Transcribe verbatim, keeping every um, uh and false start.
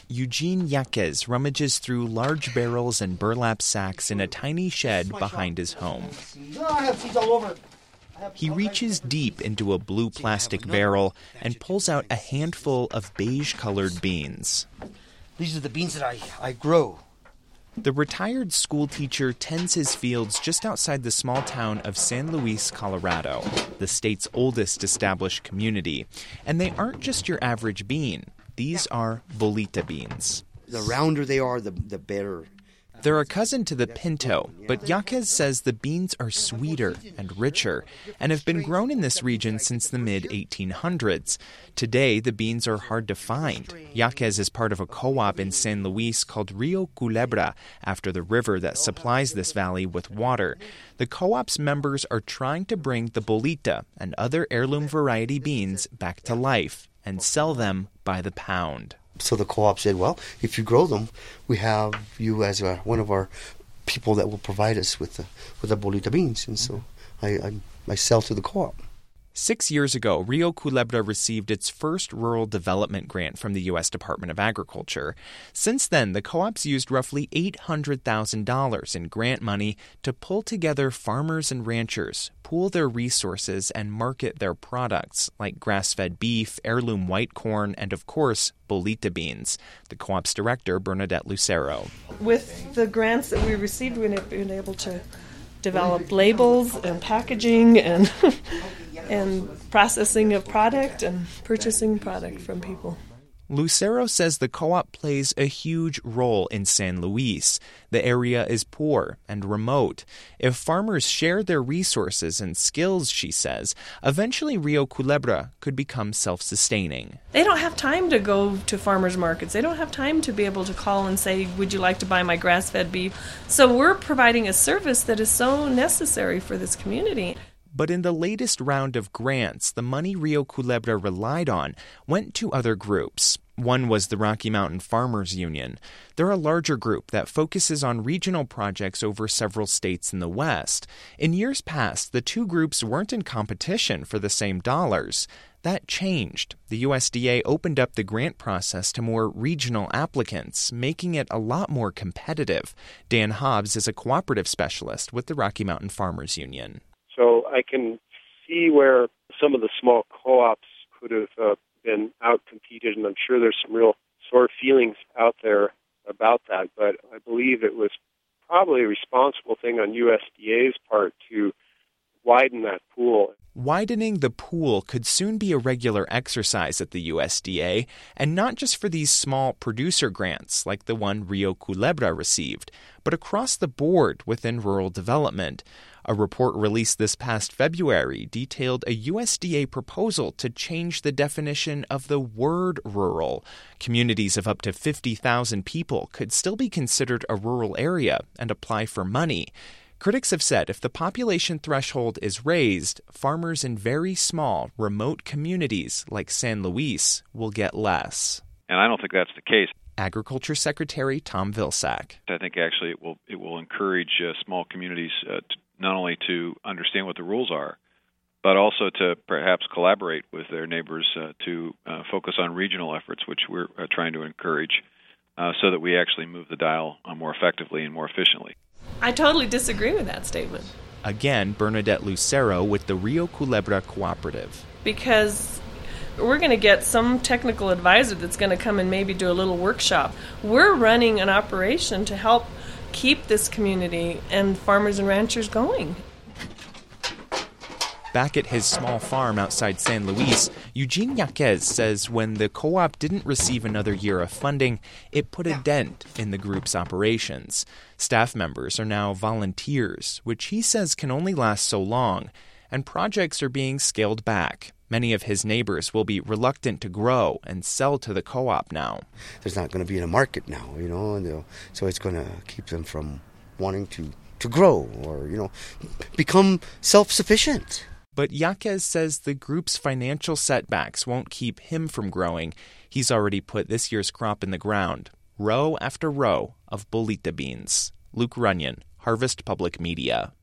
Eugene Yaquez rummages through large barrels and burlap sacks in a tiny shed behind his home. I have seeds all over. He reaches deep into a blue plastic barrel and pulls out a handful of beige-colored beans. These are the beans that I, I grow. The retired school teacher tends his fields just outside the small town of San Luis, Colorado, the state's oldest established community. And they aren't just your average bean. These are bolita beans. The rounder they are, the, the better. They're a cousin to the pinto, but Yaquez says the beans are sweeter and richer and have been grown in this region since the mid eighteen hundreds. Today, the beans are hard to find. Yaquez is part of a co-op in San Luis called Rio Culebra, after the river that supplies this valley with water. The co-op's members are trying to bring the bolita and other heirloom variety beans back to life and sell them by the pound. So the co-op said, well, if you grow them, we have you as a, one of our people that will provide us with the, with the bolita beans. And so I, I, I sell to the co-op. Six years ago, Rio Culebra received its first rural development grant from the U S Department of Agriculture. Since then, the co-op's used roughly eight hundred thousand dollars in grant money to pull together farmers and ranchers, pool their resources, and market their products, like grass-fed beef, heirloom white corn, and, of course, bolita beans. The co-op's director, Bernadette Lucero. With the grants that we received, we've been able to develop labels and packaging and and processing of product and purchasing product from people. Lucero says the co-op plays a huge role in San Luis. The area is poor and remote. If farmers share their resources and skills, she says, eventually Rio Culebra could become self-sustaining. They don't have time to go to farmers markets. They don't have time to be able to call and say, would you like to buy my grass-fed beef? So we're providing a service that is so necessary for this community. But in the latest round of grants, the money Rio Culebra relied on went to other groups. One was the Rocky Mountain Farmers Union. They're a larger group that focuses on regional projects over several states in the West. In years past, the two groups weren't in competition for the same dollars. That changed. The U S D A opened up the grant process to more regional applicants, making it a lot more competitive. Dan Hobbs is a cooperative specialist with the Rocky Mountain Farmers Union. So I can see where some of the small co-ops could have uh, been out-competed, and I'm sure there's some real sore feelings out there about that. But I believe it was probably a responsible thing on U S D A's part to widen that pool. Widening the pool could soon be a regular exercise at the U S D A, and not just for these small producer grants like the one Rio Culebra received, but across the board within rural development. A report released this past February detailed a U S D A proposal to change the definition of the word rural. Communities of up to fifty thousand people could still be considered a rural area and apply for money. Critics have said if the population threshold is raised, farmers in very small, remote communities like San Luis will get less. And I don't think that's the case. Agriculture Secretary Tom Vilsack. I think actually it will it will encourage uh, small communities uh, to, not only to understand what the rules are, but also to perhaps collaborate with their neighbors uh, to uh, focus on regional efforts, which we're uh, trying to encourage, uh, so that we actually move the dial uh, more effectively and more efficiently. I totally disagree with that statement. Again, Bernadette Lucero with the Rio Culebra Cooperative. Because we're going to get some technical advisor that's going to come and maybe do a little workshop. We're running an operation to help keep this community and farmers and ranchers going. Back at his small farm outside San Luis, Eugene Yaquez says when the co-op didn't receive another year of funding, it put a dent in the group's operations. Staff members are now volunteers, which he says can only last so long, and projects are being scaled back. Many of his neighbors will be reluctant to grow and sell to the co-op now. There's not going to be in a market now, you know, and so it's going to keep them from wanting to, to grow or, you know, become self-sufficient. But Yaquez says the group's financial setbacks won't keep him from growing. He's already put this year's crop in the ground, row after row of bolita beans. Luke Runyon, Harvest Public Media.